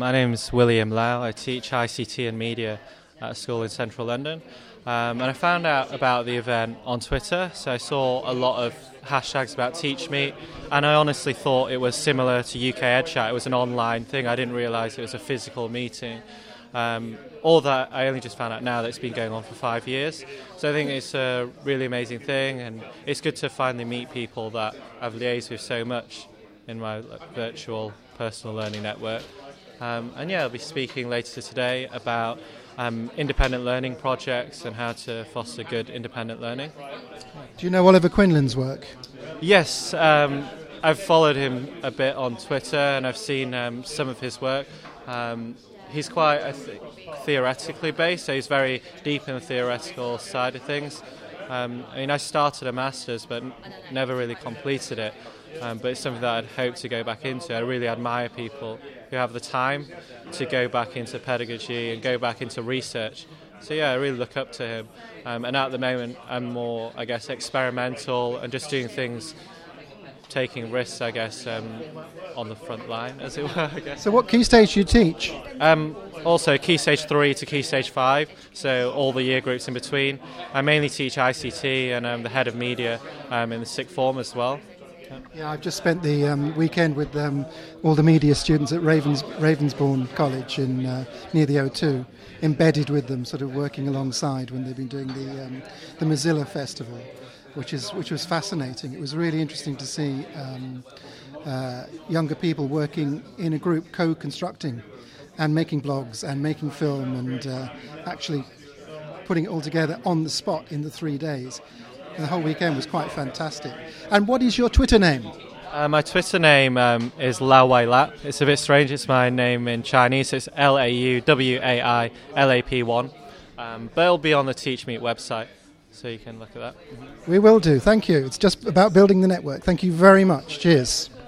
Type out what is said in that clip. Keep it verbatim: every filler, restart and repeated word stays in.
my name's William Lau. I teach I C T and media at a school in central London. Um, and I found out about the event on Twitter, so I saw a lot of hashtags about TeachMeet, and I honestly thought it was similar to U K EdChat. It was an online thing. I didn't realise it was a physical meeting. Um, all that I only just found out now that it's been going on for five years. So I think it's a really amazing thing, and it's good to finally meet people that I've liaised with so much in my like, virtual personal learning network. Um, and yeah, I'll be speaking later today about um, independent learning projects and how to foster good independent learning. Do you know Oliver Quinlan's work? Yes, um, I've followed him a bit on Twitter and I've seen um, some of his work. Um, he's quite I think, theoretically based, so he's very deep in the theoretical side of things. Um, I mean, I started a master's but n- never really completed it, um, but it's something that I'd hope to go back into. I really admire people who have the time to go back into pedagogy and go back into research. So yeah, I really look up to him. Um, and at the moment, I'm more, I guess, experimental and just doing things, taking risks, I guess, um, on the front line, as it were, I guess. So what key stage do you teach? Um, also, Key Stage three to Key Stage five, so all the year groups in between. I mainly teach I C T and I'm the head of media um, in the sixth form as well. Yeah, I've just spent the um, weekend with um, all the media students at Ravens, Ravensbourne College in uh, near the O two, embedded with them, sort of working alongside when they've been doing the um, the Mozilla Festival, which is which was fascinating. It was really interesting to see um, uh, younger people working in a group, co-constructing and making blogs and making film and uh, actually putting it all together on the spot in the three days. And the whole weekend was quite fantastic. And what is your Twitter name? Uh, my Twitter name um, is Lau Wai Lap. It's a bit strange. It's my name in Chinese. It's L A U W A I L A P one. Um, but it'll be on the TeachMeet website, so you can look at that. We will do. Thank you. It's just about building the network. Thank you very much. Cheers.